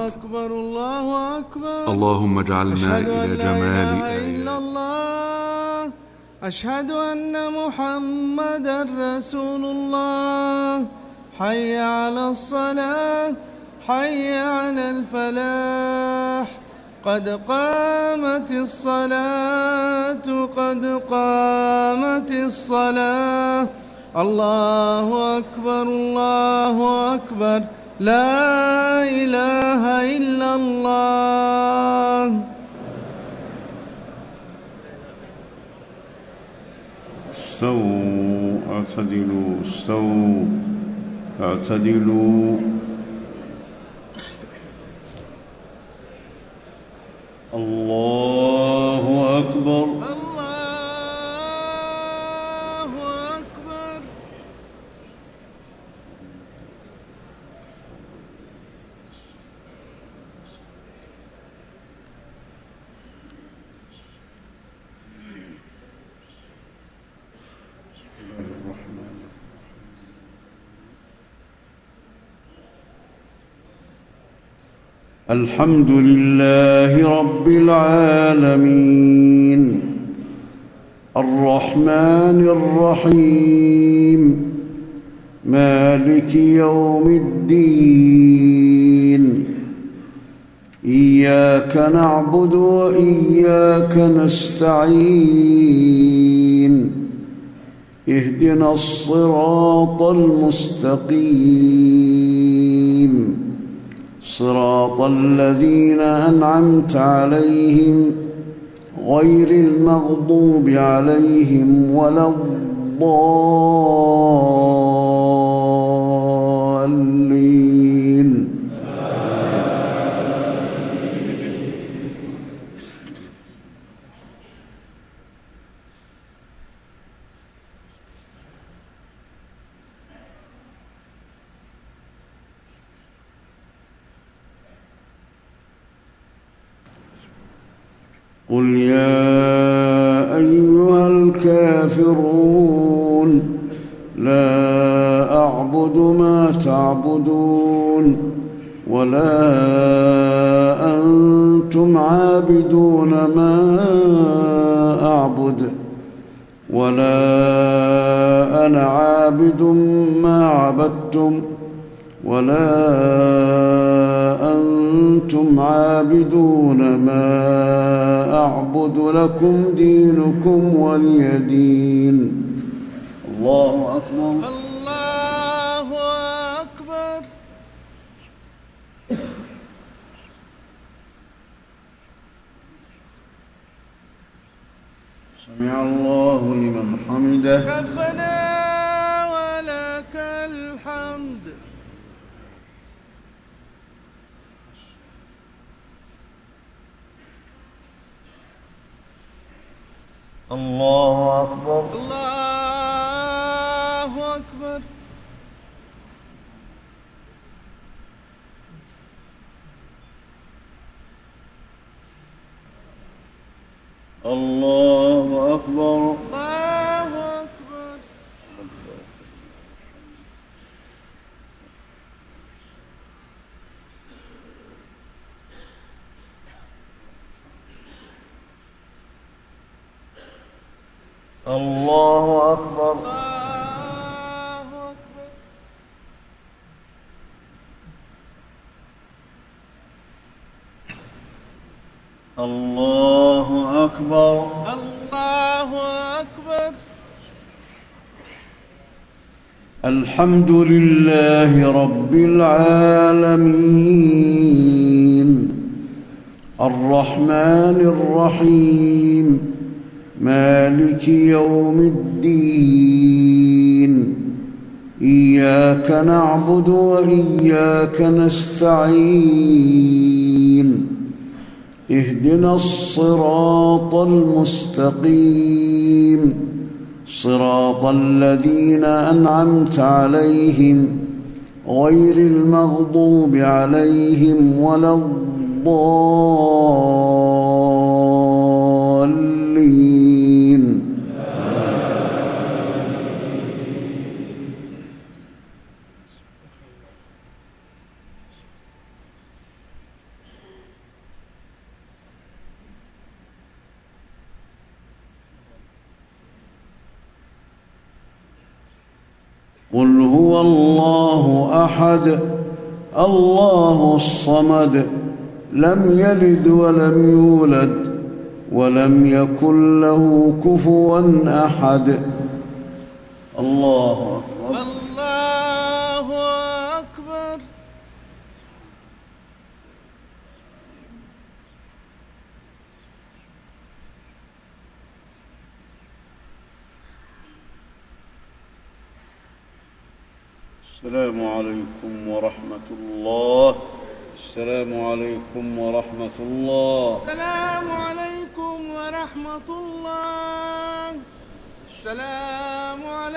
أكبر الله أكبر. اللهم اجعلنا إلى جمال إلا الله. أشهد أن محمدا رسول الله. حي على الصلاة، حي على الفلاح، قد قامت الصلاة، قد قامت الصلاة. الله أكبر الله أكبر. لا إله إلا الله. استووا اعتدلوا، استووا اعتدلوا. الله أكبر. الله أكبر. الحمد لله رب العالمين، الرحمن الرحيم، مالك يوم الدين. إياك نعبد وإياك نستعين. اهدنا الصراط المستقيم، صراط الذين أنعمت عليهم غير المغضوب عليهم ولا الضالين. قل يا أيها الكافرون لا أعبد ما تعبدون ولا أنتم عابدون ما أعبد ولا أنا عابد ما عبدتم ولا أنتم عابدون ما أعبد، لكم دينكم ولي دين. الله أكبر. الله أكبر. سمع الله لمن حمده. ربنا ولك الحمد. الله أكبر. الله أكبر. الله أكبر. الله أكبر. الله أكبر. الله أكبر. الله أكبر. الحمد لله رب العالمين، الرحمن الرحيم، مالك يوم الدين. إياك نعبد وإياك نستعين. اهدنا الصراط المستقيم، صراط الذين أنعمت عليهم غير المغضوب عليهم ولا الضالين. قل هو الله أحد الله الصمد لم يلد ولم يولد ولم يكن له كفوا أحد. الله أكبر. الله أكبر. السلام عليكم ورحمة الله. السلام عليكم ورحمة الله. السلام عليكم ورحمة الله. السلام عليكم.